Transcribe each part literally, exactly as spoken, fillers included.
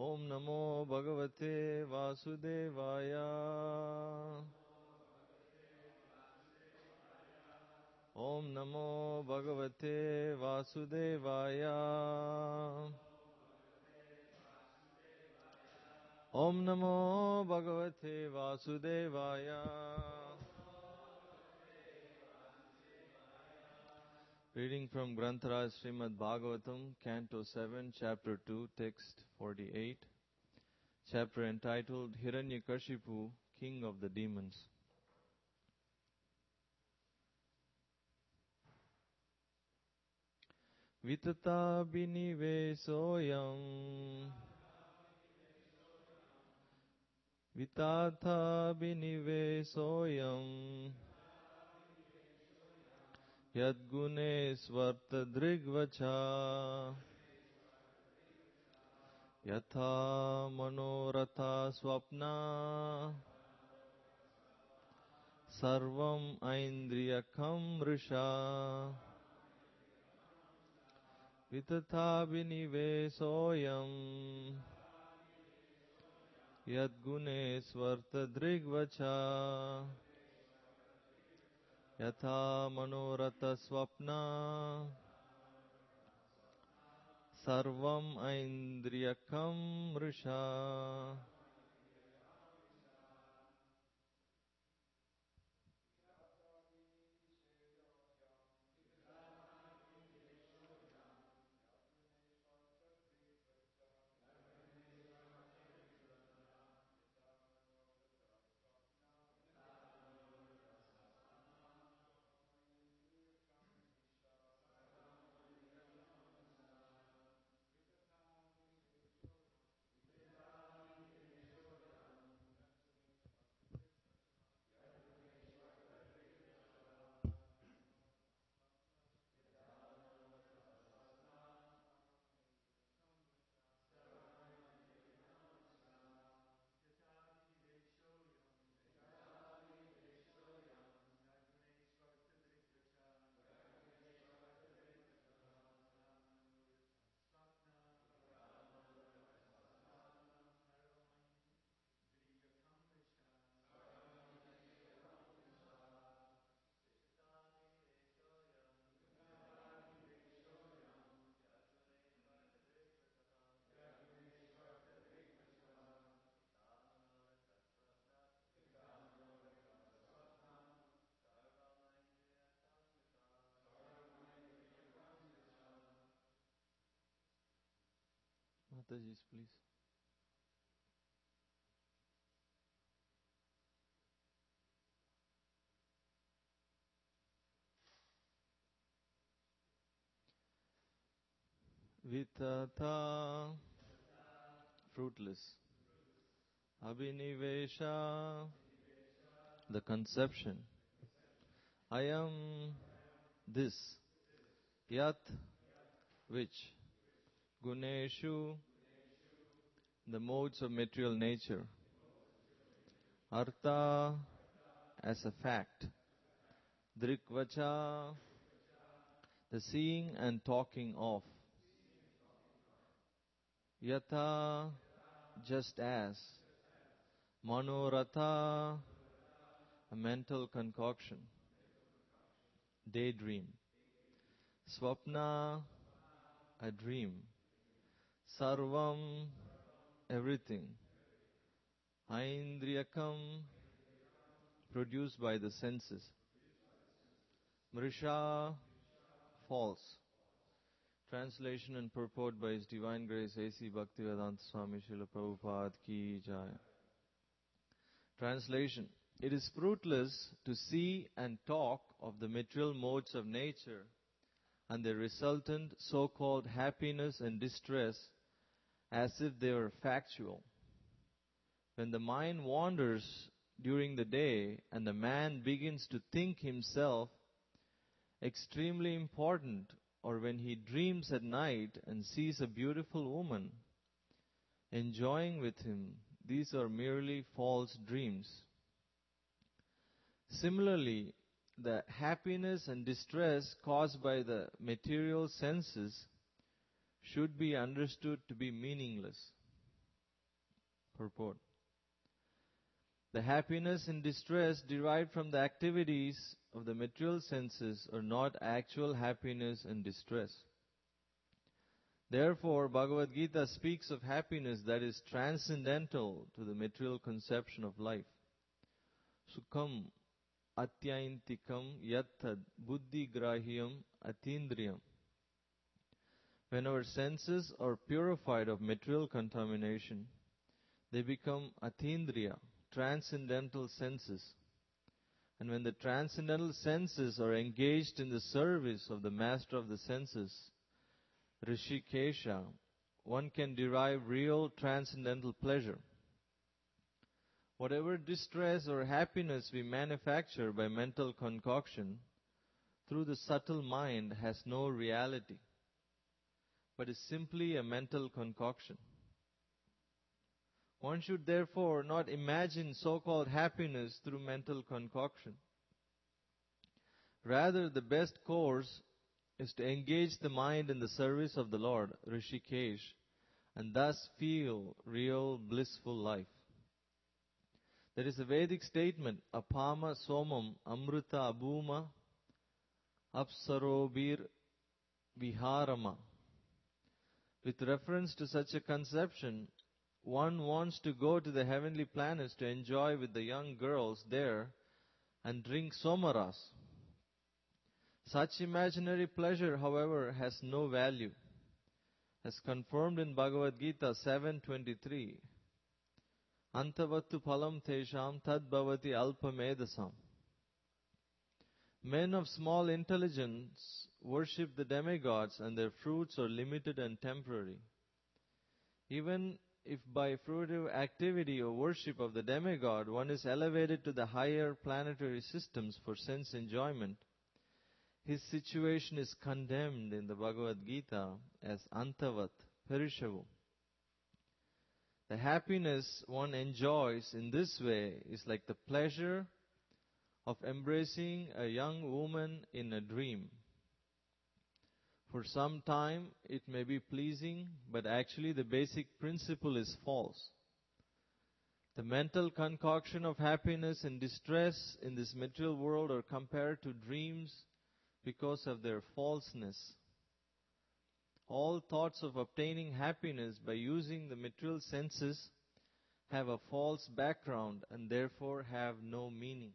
Om Namo Bhagavate Vasudevaya. Om Namo Bhagavate Vasudevaya. Om Namo Bhagavate Vasudevaya. Reading from Grantaraj Srimad Bhagavatam, Canto seven, Chapter two, Text forty-eight. Chapter entitled Hiranyakashipu, King of the Demons. Vitata binivesoyam Vitata binivesoyam Yadgune svarta drigvacha Yatha manoratha swapna Sarvam aindriyakam risha Vitata binivesoyam Yadgune svarta drigvacha Yatha manorata swapna Sarvam aindriyakam risha. Mataji, please. Vitata, fruitless. Abhinivesha, the conception. I am this. Yat, which. Guneshu, the modes of material nature. Artha, as a fact. Drikvacha, the seeing and talking of. Yatha, just as. Manoratha, a mental concoction. Daydream. Swapna, a dream. Sarvam, everything. Aindriyakam, produced by the senses. Mrisha, false. Translation and purport by His Divine Grace A C Bhaktivedanta Swami Srila Prabhupada Ki Jai. Translation. It is fruitless to see and talk of the material modes of nature and their resultant so-called happiness and distress as if they were factual. When the mind wanders during the day and the man begins to think himself extremely important, or when he dreams at night and sees a beautiful woman enjoying with him, these are merely false dreams. Similarly, the happiness and distress caused by the material senses should be understood to be meaningless. Purport. The happiness in distress derived from the activities of the material senses are not actual happiness and distress. Therefore, Bhagavad Gita speaks of happiness that is transcendental to the material conception of life. Sukham atyaintikam yattad buddhi grahyam atindriyam. When our senses are purified of material contamination, they become atindriya, transcendental senses. And when the transcendental senses are engaged in the service of the master of the senses, Rishikesha, one can derive real transcendental pleasure. Whatever distress or happiness we manufacture by mental concoction through the subtle mind has no reality, but is simply a mental concoction. One should therefore not imagine so-called happiness through mental concoction. Rather, the best course is to engage the mind in the service of the Lord, Rishikesh, and thus feel real blissful life. There is a Vedic statement, Apama Somam Amrita Abhuma Apsarobir Viharama. With reference to such a conception, one wants to go to the heavenly planets to enjoy with the young girls there and drink somaras. Such imaginary pleasure, however, has no value. As confirmed in Bhagavad Gita seven twenty-three, Antavattu phalam tesham tad bhavati alpamedasam. Men of small intelligence worship the demigods and their fruits are limited and temporary. Even if by fruitive activity or worship of the demigod one is elevated to the higher planetary systems for sense enjoyment, his situation is condemned in the Bhagavad Gita as antavat, perishable. The happiness one enjoys in this way is like the pleasure of embracing a young woman in a dream. For some time it may be pleasing, but actually the basic principle is false. The mental concoction of happiness and distress in this material world are compared to dreams because of their falseness. All thoughts of obtaining happiness by using the material senses have a false background and therefore have no meaning.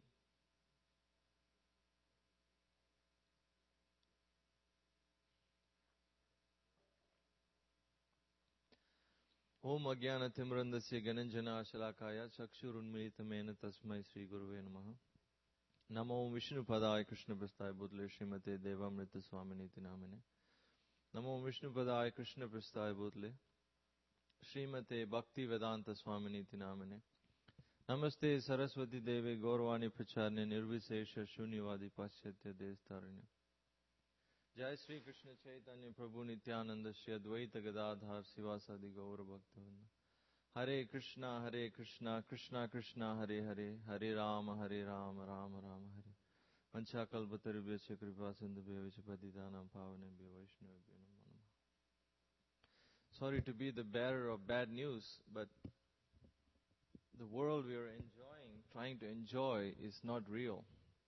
Om Ajnana Timrandasya Gananjana Shalakaya Chakshurunmilitamena Tasmai Sri Guruve Namaha. Namo Vishnu Padaya Krishna Prasthaya Bhutale Srimate Devamrita Swaminiti Namane. Namo Vishnu Padaya Krishna Prasthaya Bhutale Srimate Bhakti Vedanta Swaminiti Namane. Namaste Saraswati Deve Gaurvani Pracharne Nirvisesha Shunyavadi Paschatya Destarine. Jai Sri Krishna Chaitanya Prabhu Nityananda Shri Advaita Gadadhar Sivasadi Gaura Bhaktavinda. Hare Krishna, Hare Krishna, Krishna Krishna, Hare Hare, Hare Rama, Hare Rama, Rama Rama, Hare. Vancha kalpatarubhya kripa sindhubhya vichapatitanam pavanebhyo vaishnavebhyo namo namaha. Sorry to be the bearer of bad news, but the world we are enjoying, trying to enjoy, is not real.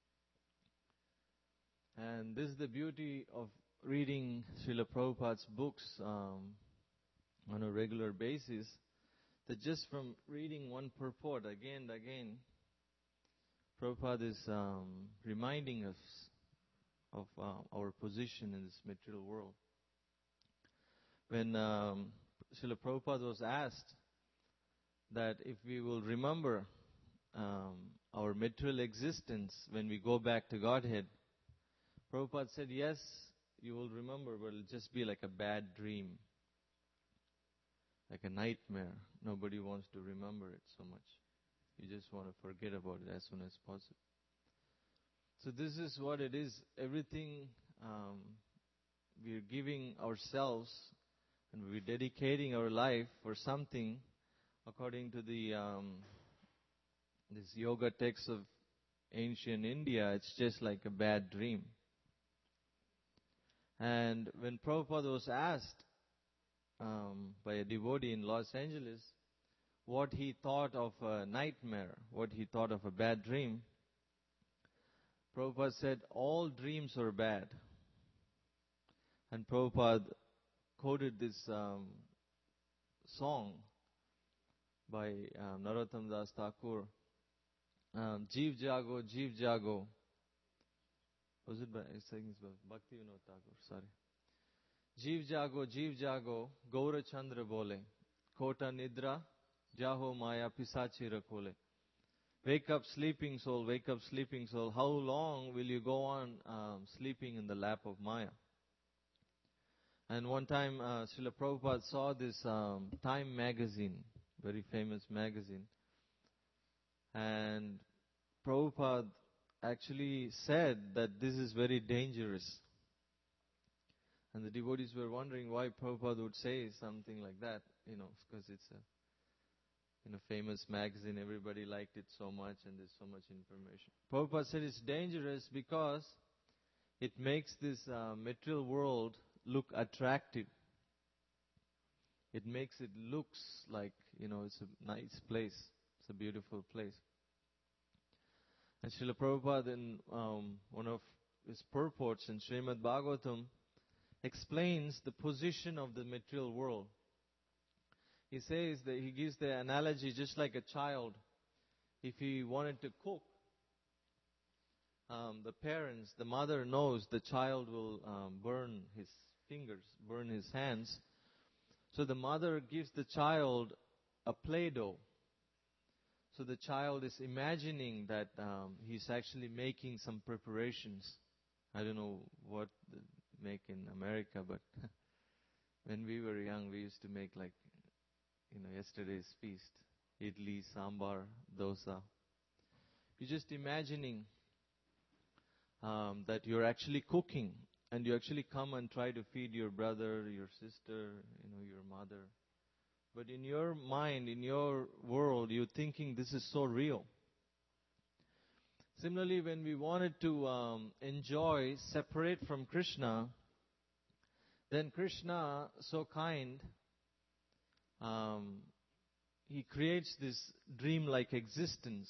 And this is the beauty of reading Srila Prabhupada's books um, on a regular basis, that just from reading one purport again and again, Prabhupada is um, reminding us of uh, our position in this material world. When um, Srila Prabhupada was asked that if we will remember um, our material existence when we go back to Godhead, Prabhupada said, yes, you will remember, but it will just be like a bad dream, like a nightmare. Nobody wants to remember it so much. You just want to forget about it as soon as possible. So this is what it is. Everything um, we are giving ourselves and we're dedicating our life for something according to the um, this yoga text of ancient India. It's just like a bad dream. And when Prabhupada was asked um, by a devotee in Los Angeles, what he thought of a nightmare, what he thought of a bad dream, Prabhupada said, all dreams are bad. And Prabhupada quoted this um, song by um, Narottam Das Thakur, um, Jeev Jago, Jeev Jago. Was it by, I think it's by Bhakti Vinod Thakur, sorry. Jeev Jago, Jeev Jago, Gaura Chandra bole, Kota Nidra, Jaho Maya Pisachi Rakole. Wake up, sleeping soul, wake up, sleeping soul. How long will you go on um, sleeping in the lap of Maya? And one time, uh, Srila Prabhupada saw this um, Time magazine, very famous magazine. And Prabhupada actually said that this is very dangerous. And the devotees were wondering why Prabhupada would say something like that, you know, because it's a in a famous magazine, everybody liked it so much and there's so much information. Prabhupada said it's dangerous because it makes this uh, material world look attractive. It makes it looks like, you know, it's a nice place. It's a beautiful place. And Srila Prabhupada in um, one of his purports in Srimad Bhagavatam explains the position of the material world. He says that he gives the analogy just like a child. If he wanted to cook, um, the parents, the mother knows the child will um, burn his fingers, burn his hands. So the mother gives the child a Play-Doh. So the child is imagining that um, he's actually making some preparations. I don't know what they make in America, but when we were young, we used to make like, you know, yesterday's feast. Idli, sambar, dosa. You're just imagining um, that you're actually cooking. And you actually come and try to feed your brother, your sister, you know, your mother. But in your mind, in your world, you're thinking this is so real. Similarly, when we wanted to um, enjoy, separate from Krishna, then Krishna, so kind, um, he creates this dream-like existence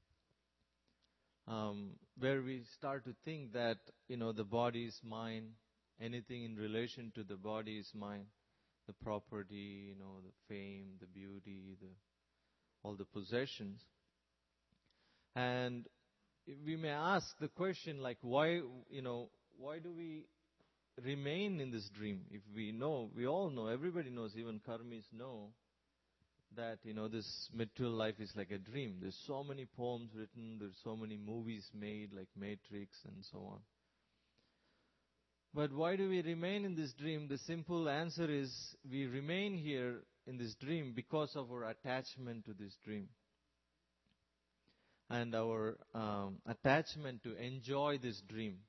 um, where we start to think that, you know, the body is mine, anything in relation to the body is mine, the property, you know, the fame, the beauty, the all the possessions. And we may ask the question like, why, you know, why do we remain in this dream? If we know, we all know, everybody knows, even karmis know, that, you know, this material life is like a dream. There's so many poems written, there's so many movies made, like Matrix and so on. But why do we remain in this dream? The simple answer is, we remain here in this dream because of our attachment to this dream. And our um, attachment to enjoy this dream.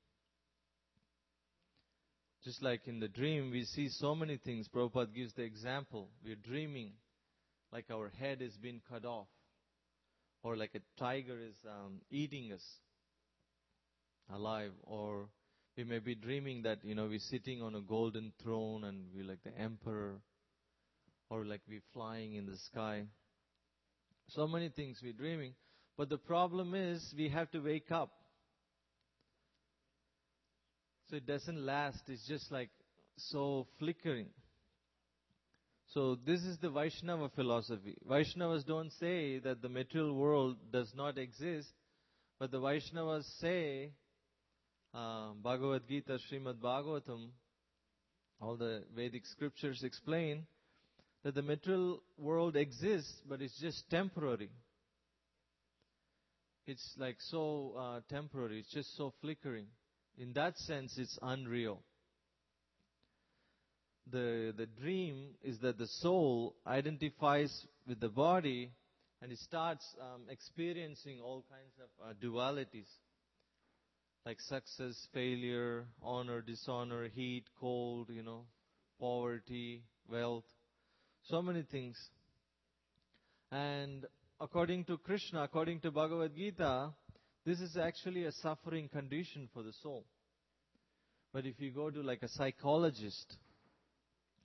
Just like in the dream, we see so many things. Prabhupada gives the example. We're dreaming like our head is being cut off. Or like a tiger is um, eating us alive. Or we may be dreaming that, you know, we're sitting on a golden throne and we're like the emperor. Or like we're flying in the sky. So many things we're dreaming. But the problem is, we have to wake up. So it doesn't last. It's just like so flickering. So this is the Vaishnava philosophy. Vaishnavas don't say that the material world does not exist. But the Vaishnavas say, uh, Bhagavad Gita, Srimad Bhagavatam, all the Vedic scriptures explain that the material world exists, but it's just temporary. It's like so uh, temporary. It's just so flickering. In that sense, it's unreal. The, the dream is that the soul identifies with the body and it starts um, experiencing all kinds of uh, dualities. Like success, failure, honor, dishonor, heat, cold, you know, poverty, wealth. So many things. And according to Krishna, according to Bhagavad Gita, this is actually a suffering condition for the soul. But if you go to like a psychologist,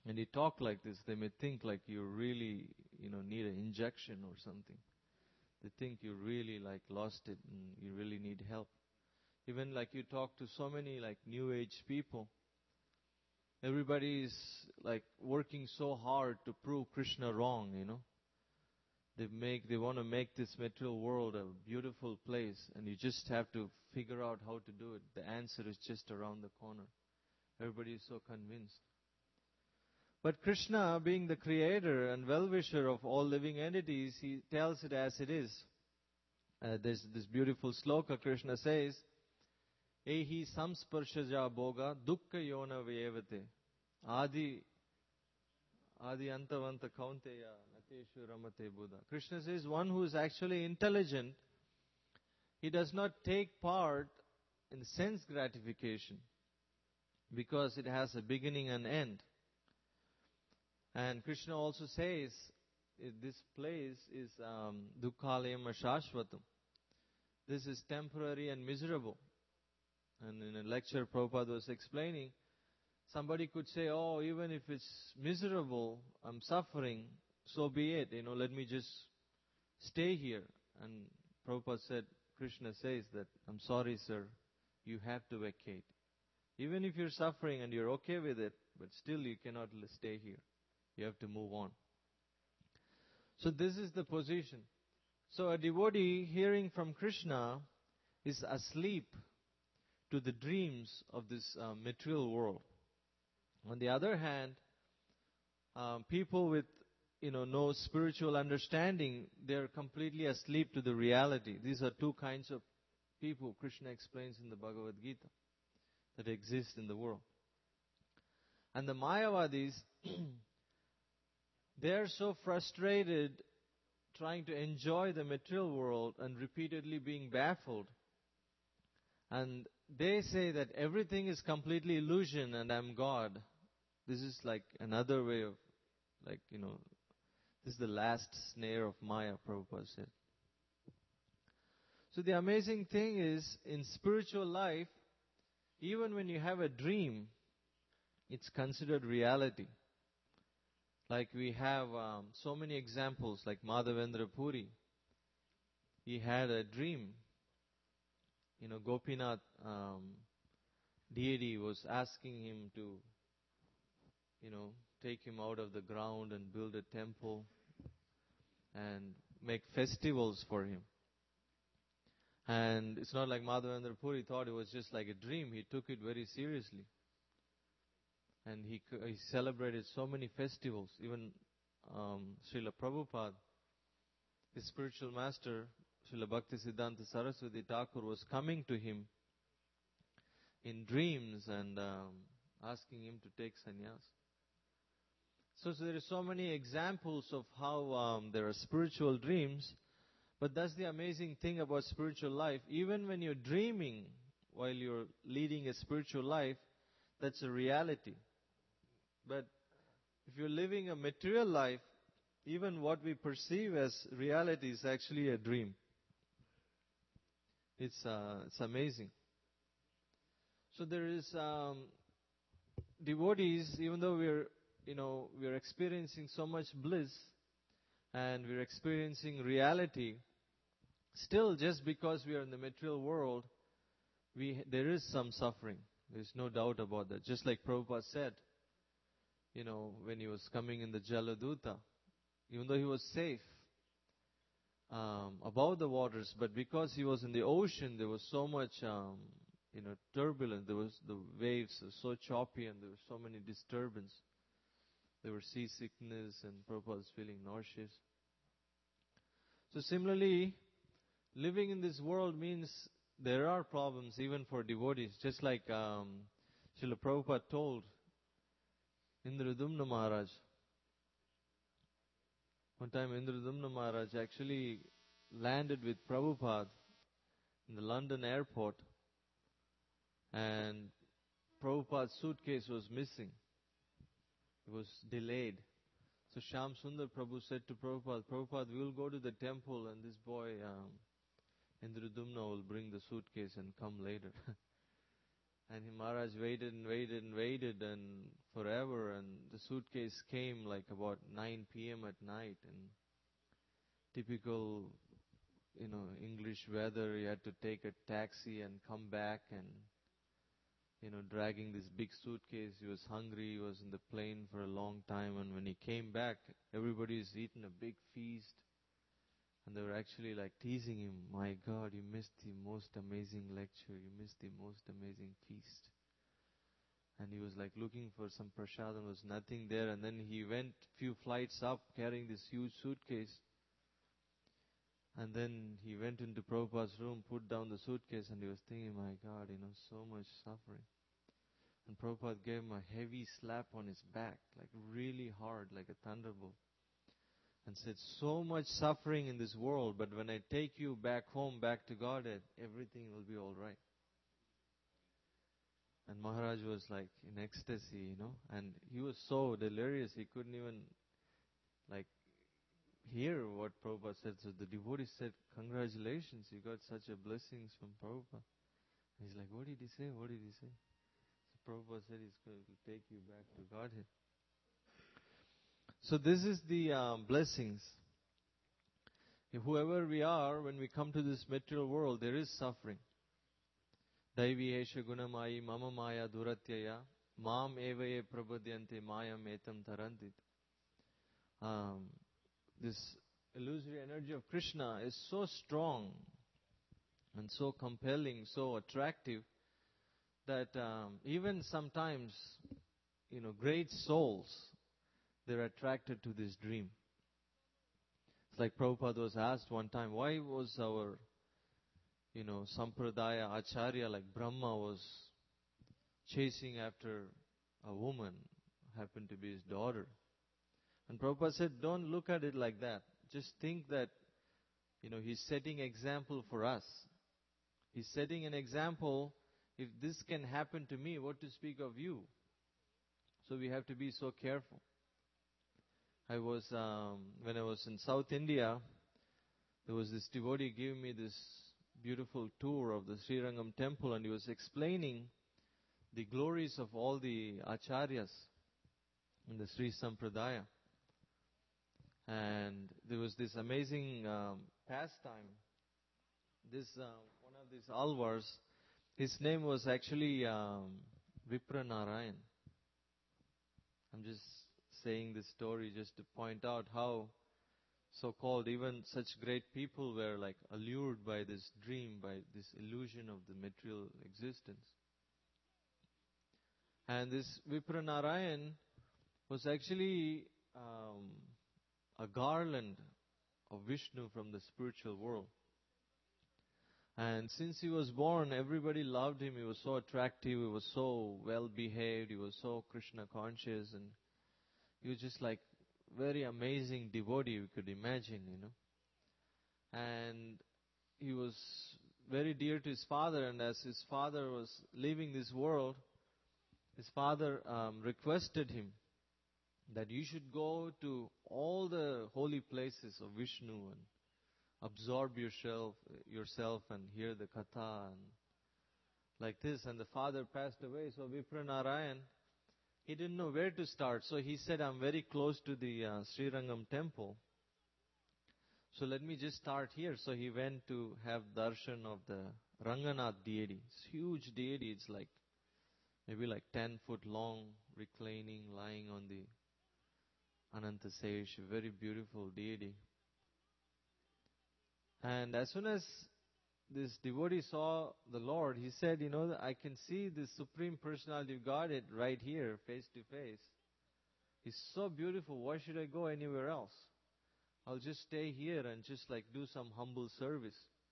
When you talk like this, they may think like you really, you know, need an injection or something. They think you really like lost it and you really need help. Even like you talk to so many like new age people, everybody is like working so hard to prove Krishna wrong, you know. They make, they want to make this material world a beautiful place, and you just have to figure out how to do it. The answer is just around the corner. Everybody is so convinced. But Krishna, being the creator and well-wisher of all living entities, he tells it as it is. Uh, there's this beautiful sloka. Krishna says, Ehi samsparshaja boga dukkha yona vayevate. Adi, adi antavanta kaunteya nateshu ramate buddha. Krishna says, one who is actually intelligent, he does not take part in sense gratification because it has a beginning and end. And Krishna also says, this place is um, dukkhalayam shashvatam. This is temporary and miserable. And in a lecture Prabhupada was explaining, somebody could say, oh, even if it's miserable, I'm suffering, so be it. You know, let me just stay here. And Prabhupada said, Krishna says that, I'm sorry, sir, you have to vacate. Even if you're suffering and you're okay with it, but still you cannot stay here. You have to move on. So this is the position. So a devotee hearing from Krishna is asleep to the dreams of this uh, material world. On the other hand, um, people with you know no spiritual understanding, they are completely asleep to the reality. These are two kinds of people Krishna explains in the Bhagavad Gita that exist in the world. And the Mayavadis, they are so frustrated trying to enjoy the material world and repeatedly being baffled. And they say that everything is completely illusion and I'm God. This is like another way of, like, you know, this is the last snare of Maya, Prabhupada said. So the amazing thing is, in spiritual life, even when you have a dream, it's considered reality. Like we have um, so many examples, like Madhavendra Puri. He had a dream. You know, Gopinath um, deity was asking him to, you know, take him out of the ground and build a temple and make festivals for him. And it's not like Madhavendra Puri thought it was just like a dream. He took it very seriously. And he, he celebrated so many festivals. Even um, Srila Prabhupada, his spiritual master, Srila Bhaktisiddhanta Saraswati Thakur, was coming to him in dreams and um, asking him to take sannyas. So, so there are so many examples of how um, there are spiritual dreams. But that's the amazing thing about spiritual life. Even when you're dreaming while you're leading a spiritual life, that's a reality. But if you're living a material life, even what we perceive as reality is actually a dream. It's uh, it's amazing. So there is um, devotees, even though we're you know we're experiencing so much bliss and we're experiencing reality, still just because we are in the material world, we there is some suffering. There's no doubt about that. Just like Prabhupada said, you know, when he was coming in the Jaladuta, even though he was safe um, above the waters, but because he was in the ocean, there was so much, um, you know, turbulence. There was the waves were so choppy, and there was so many disturbance. There was seasickness, and Prabhupada was feeling nauseous. So similarly, living in this world means there are problems even for devotees. Just like um, Srila Prabhupada told Indradumna Maharaj. One time Indradumna Maharaj actually landed with Prabhupada in the London airport, and Prabhupada's suitcase was missing. It was delayed. So Shyam Sundar Prabhu said to Prabhupada, Prabhupada, we will go to the temple and this boy um, Indradumna will bring the suitcase and come later. And he, Maharaj waited and waited and waited and forever, and the suitcase came like about nine p.m. at night, and typical, you know, English weather, you had to take a taxi and come back and, you know, dragging this big suitcase. He was hungry, he was in the plane for a long time, and when he came back, everybody's eaten a big feast. And they were actually like teasing him, my God, you missed the most amazing lecture, you missed the most amazing feast. And he was like looking for some prasadam, there was nothing there. And then he went few flights up carrying this huge suitcase. And then he went into Prabhupada's room, put down the suitcase, and he was thinking, my God, you know, so much suffering. And Prabhupada gave him a heavy slap on his back, like really hard, like a thunderbolt. And said, so much suffering in this world, but when I take you back home, back to Godhead, everything will be all right. And Maharaj was like in ecstasy, you know, and he was so delirious, he couldn't even like hear what Prabhupada said. So the devotee said, congratulations, you got such a blessings from Prabhupada. And he's like, what did he say? What did he say? So Prabhupada said he's going to take you back to Godhead. So this is the um, blessings. If whoever we are, when we come to this material world, there is suffering. Daivi esha gunamayi mama maya duratyaya mam evaye prabhadyante mayam etam tarantit. Um, this illusory energy of Krishna is so strong and so compelling, so attractive, that um, even sometimes, you know, great souls, they're attracted to this dream. It's like Prabhupada was asked one time, why was our, you know, Sampradaya Acharya like Brahma was chasing after a woman, happened to be his daughter. And Prabhupada said, don't look at it like that. Just think that, you know, he's setting example for us. He's setting an example. If this can happen to me, what to speak of you? So we have to be so careful. I was, um, when I was in South India, there was this devotee giving me this beautiful tour of the Srirangam temple, and he was explaining the glories of all the acharyas in the Sri Sampradaya. And there was this amazing um, pastime. This uh, one of these alvars, his name was actually um, Vipra Narayan. I'm just saying this story just to point out how so-called even such great people were like allured by this dream, by this illusion of the material existence. And this Vipra Narayan was actually um, a garland of Vishnu from the spiritual world. And since he was born, everybody loved him. He was so attractive, he was so well behaved, he was so Krishna conscious, and he was just like very amazing devotee you could imagine, you know. And he was very dear to his father, and as his father was leaving this world, his father um, requested him that you should go to all the holy places of Vishnu and absorb yourself, yourself and hear the katha and like this. And the father passed away, so Vipra Narayan, he didn't know where to start. So he said, I'm very close to the uh, Srirangam temple, so let me just start here. So he went to have darshan of the Ranganath deity. It's huge deity. It's like maybe like ten foot long, reclining, lying on the Anantasesh, a very beautiful deity. And as soon as this devotee saw the Lord, he said, you know, I can see the Supreme Personality of Godhead right here, face to face. He's so beautiful. Why should I go anywhere else? I'll just stay here and just like do some humble service.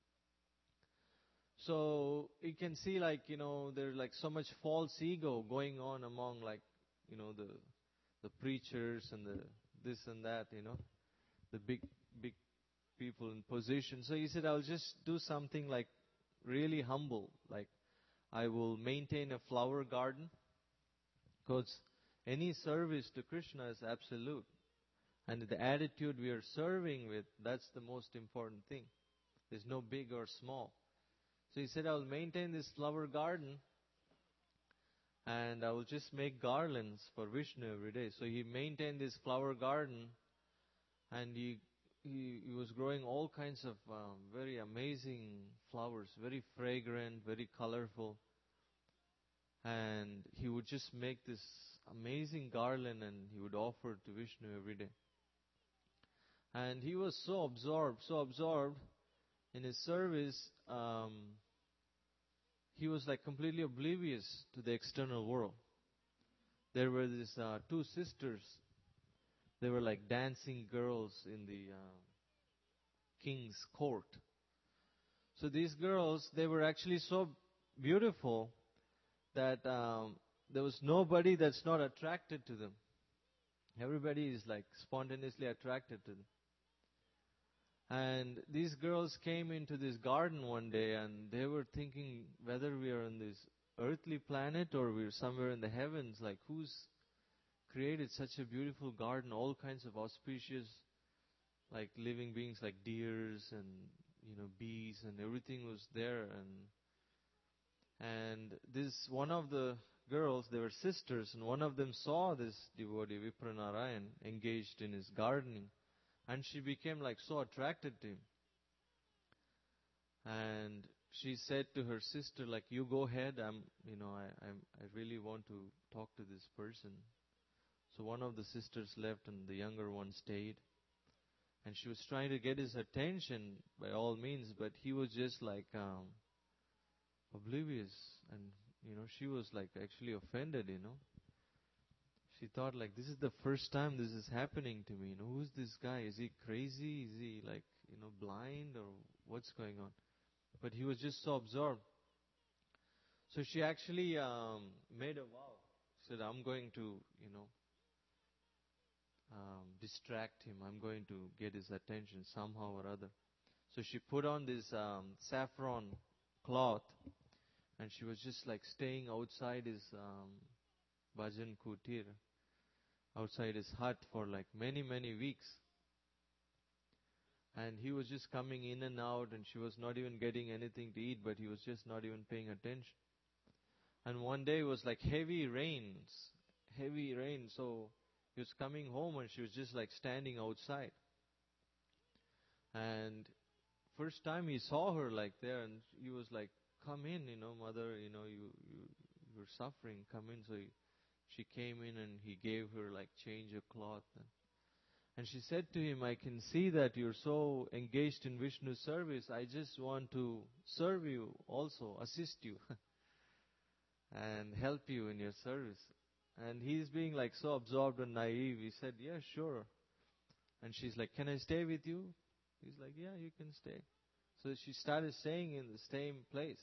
So you can see like, you know, there's like so much false ego going on among like, you know, the the preachers and the this and that, you know, the big, big people in position. So he said, I'll just do something like really humble. Like I will maintain a flower garden, because any service to Krishna is absolute. And the attitude we are serving with, that's the most important thing. There's no big or small. So he said, I'll maintain this flower garden, and I will just make garlands for Vishnu every day. So he maintained this flower garden, and he he, he was growing all kinds of um, very amazing flowers, very fragrant, very colorful. And he would just make this amazing garland and he would offer it to Vishnu every day. And he was so absorbed, so absorbed in his service, um, he was like completely oblivious to the external world. There were these uh, two sisters. They were like dancing girls in the uh, king's court. So these girls, they were actually so beautiful that um, there was nobody that's not attracted to them. Everybody is like spontaneously attracted to them. And these girls came into this garden one day and they were thinking whether we are on this earthly planet or we're somewhere in the heavens. Like, who's created such a beautiful garden, all kinds of auspicious, like living beings like deers and, you know, bees and everything was there. And and this one of the girls, they were sisters, and one of them saw this devotee, Vipranarayan, engaged in his gardening. And she became like so attracted to him. And she said to her sister, like, you go ahead, I'm, you know, I, I'm, I really want to talk to this person. So one of the sisters left and the younger one stayed. And she was trying to get his attention by all means, but he was just like um, oblivious. And, you know, she was like actually offended, you know. She thought like, this is the first time this is happening to me. You know, who's this guy? Is he crazy? Is he like, you know, blind or what's going on? But he was just so absorbed. So she actually um, made a vow. She said, I'm going to, you know, um, distract him. I'm going to get his attention somehow or other. So she put on this um, saffron cloth and she was just like staying outside his um, bhajan kutir, outside his hut for like many, many weeks. And he was just coming in and out and she was not even getting anything to eat, but he was just not even paying attention. And one day it was like heavy rains, heavy rain. So he was coming home and she was just like standing outside. And first time he saw her like there and he was like, come in, you know, mother, you know, you, you, you're suffering, come in. So he, she came in and he gave her like change of cloth. And, and she said to him, I can see that you're so engaged in Vishnu service. I just want to serve you also, assist you. And help you in your service. And he's being like so absorbed and naive. He said, yeah, sure. And she's like, can I stay with you? He's like, yeah, you can stay. So she started staying in the same place.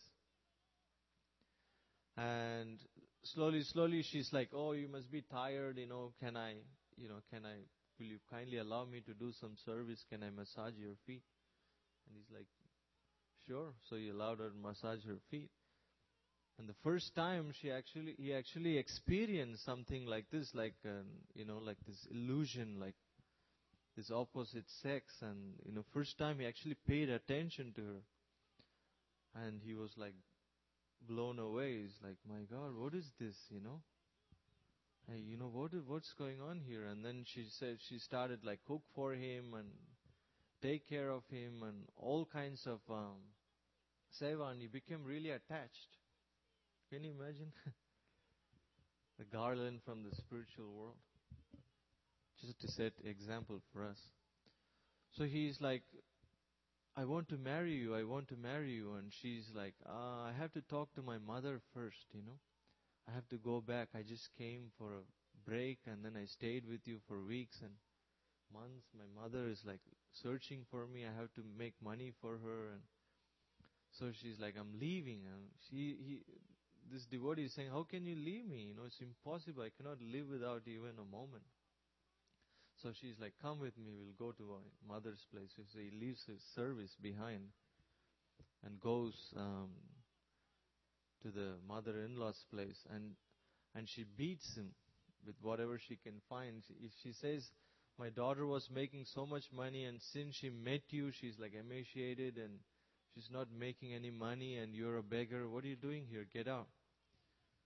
And slowly, slowly she's like, oh, you must be tired, you know, can I, you know, can I, will you kindly allow me to do some service? Can I massage your feet? And he's like, sure. So he allowed her to massage her feet. And the first time she actually, he actually experienced something like this, like, um, you know, like this illusion, like this opposite sex. And, you know, first time he actually paid attention to her. And he was like blown away. He's like, my God, what is this, you know? Hey, you know, what, what's going on here? And then she said she started like cook for him and take care of him and all kinds of um, seva. And he became really attached. Can you imagine? The garland from the spiritual world. Just to set example for us. So he's like, I want to marry you, I want to marry you. And she's like, ah, I have to talk to my mother first, you know. I have to go back. I just came for a break and then I stayed with you for weeks and months. My mother is like searching for me. I have to make money for her. And so she's like, I'm leaving. And she, he, this devotee is saying, how can you leave me? You know, it's impossible. I cannot live without you even a moment. So she's like, come with me, we'll go to my mother's place. So he leaves his service behind and goes um, to the mother-in-law's place. And, and she beats him with whatever she can find. If she says, my daughter was making so much money and since she met you, she's like emaciated and she's not making any money and you're a beggar. What are you doing here? Get out.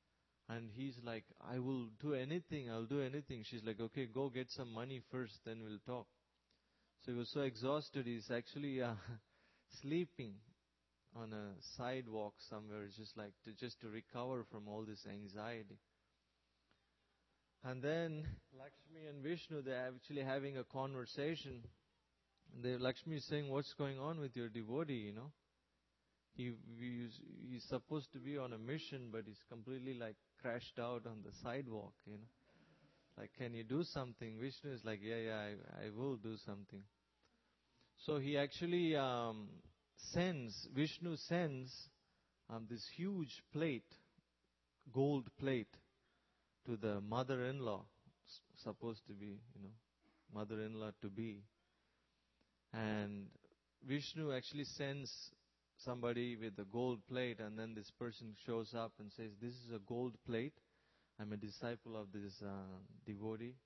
And he's like, I will do anything, I'll do anything. She's like, okay, go get some money first, then we'll talk. So he was so exhausted, he's actually uh, sleeping on a sidewalk somewhere, just like to just to recover from all this anxiety. And then Lakshmi and Vishnu, they're actually having a conversation. And they, Lakshmi is saying, what's going on with your devotee, you know? He he's, he's supposed to be on a mission, but he's completely like crashed out on the sidewalk, you know. Like, can you do something? Vishnu is like, yeah, yeah, I, I will do something. So he actually um, sends, Vishnu sends um, this huge plate, gold plate, to the mother-in-law, s- supposed to be, you know, mother-in-law to be. And Vishnu actually sends somebody with a gold plate, and then this person shows up and says, this is a gold plate. I'm a disciple of this uh, devotee.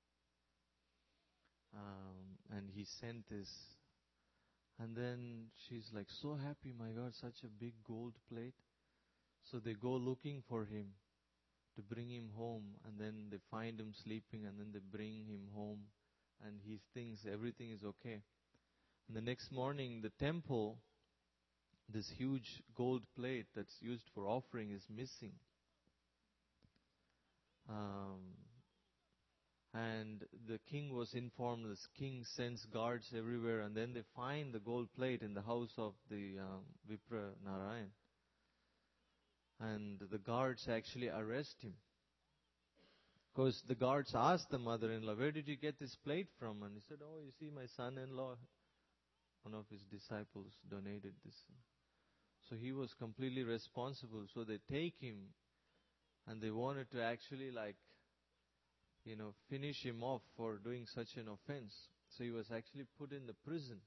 Um, and he sent this. And then she's like, so happy, my God, such a big gold plate. So they go looking for him to bring him home. And then they find him sleeping, and then they bring him home. And he thinks everything is okay. And the next morning, the temple, this huge gold plate that's used for offering is missing. Um, and the king was informed. The king sends guards everywhere, and then they find the gold plate in the house of the um, Vipra Narayan. And the guards actually arrest him. Because the guards asked the mother-in-law, where did you get this plate from? And he said, oh, you see, my son-in-law, one of his disciples, donated this. So he was completely responsible. So they take him, and they wanted to actually like, you know, finish him off for doing such an offense. So he was actually put in the prison.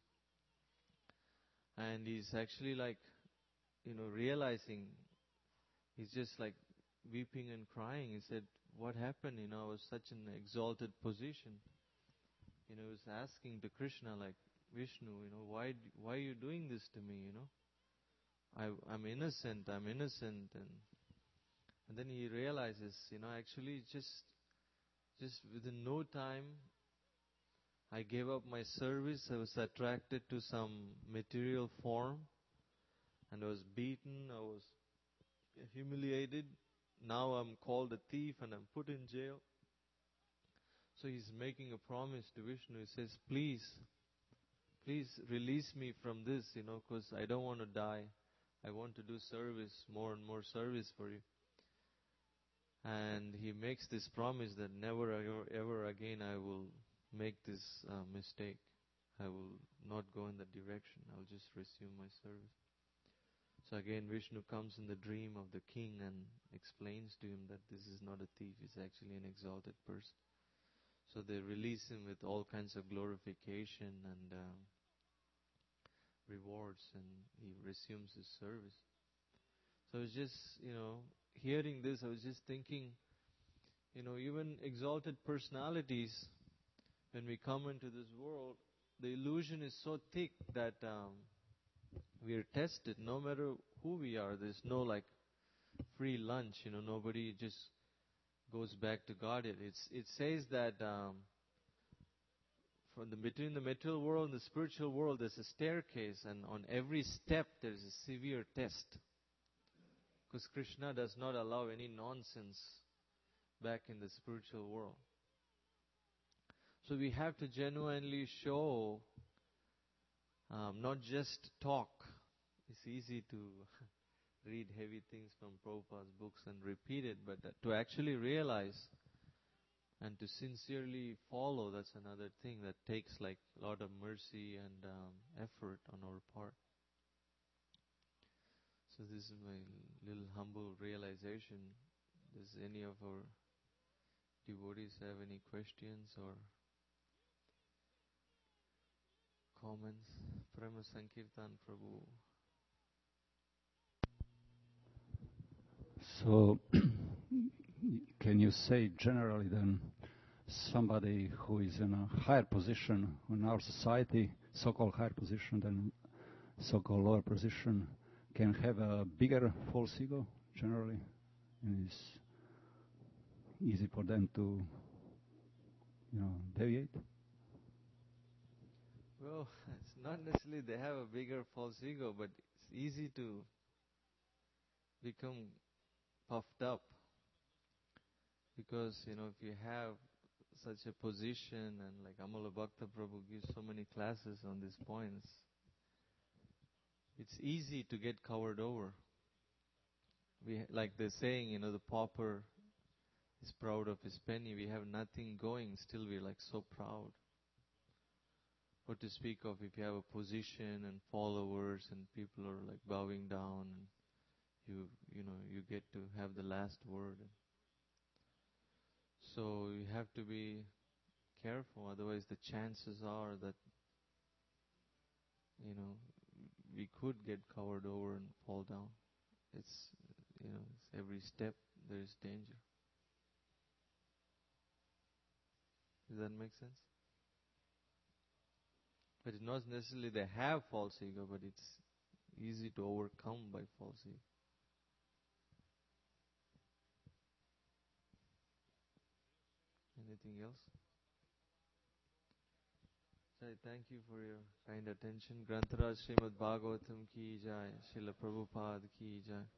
And he's actually like, you know, realizing, he's just like weeping and crying. He said, what happened? You know, I was such an exalted position. You know, he was asking to Krishna like, Vishnu, you know, why why are you doing this to me, you know? I, I'm innocent, I'm innocent. And and then he realizes, you know, actually just just within no time, I gave up my service. I was attracted to some material form, and I was beaten, I was humiliated. Now I'm called a thief and I'm put in jail. So he's making a promise to Vishnu. He says, please, please release me from this, you know, because I don't want to die. I want to do service, more and more service for you. And he makes this promise that never ever, ever again I will make this uh, mistake. I will not go in that direction. I'll just resume my service. So again, Vishnu comes in the dream of the king and explains to him that this is not a thief, he's actually an exalted person. So they release him with all kinds of glorification and uh, rewards, and he resumes his service. So I was just, you know, hearing this, I was just thinking, you know, even exalted personalities, when we come into this world, the illusion is so thick that um, we are tested no matter who we are. There's no like free lunch, you know, nobody just goes back to God. It, it's, it says that um, from the, between the material world and the spiritual world, there's a staircase, and on every step there's a severe test. Because Krishna does not allow any nonsense back in the spiritual world. So we have to genuinely show, um, not just talk. It's easy to read heavy things from Prabhupada's books and repeat it, but to actually realize and to sincerely follow, that's another thing that takes like a lot of mercy and um, effort on our part. So this is my little humble realization. Does any of our devotees have any questions or comments? Prema Sankirtan Prabhu. So, can you say generally then, somebody who is in a higher position in our society, so-called higher position than so-called lower position, can have a bigger false ego generally in his easy for them to, you know, deviate? Well, it's not necessarily they have a bigger false ego, but it's easy to become puffed up. Because, you know, if you have such a position, and like Amala Bhakta Prabhu gives so many classes on these points, it's easy to get covered over. We, like they're saying, you know, the pauper is proud of his penny. We have nothing going, still we're like so proud. What to speak of if you have a position and followers and people are like bowing down and you, you know, you get to have the last word. So you have to be careful, otherwise the chances are that, you know, we could get covered over and fall down. It's, you know, it's every step there is danger. Does that make sense? But it's not necessarily they have false ego, but it's easy to overcome by false ego. Anything else? So I thank you for your kind attention. Grantaraj Srimad Bhagavatam ki jai, Srila Prabhupada ki jai.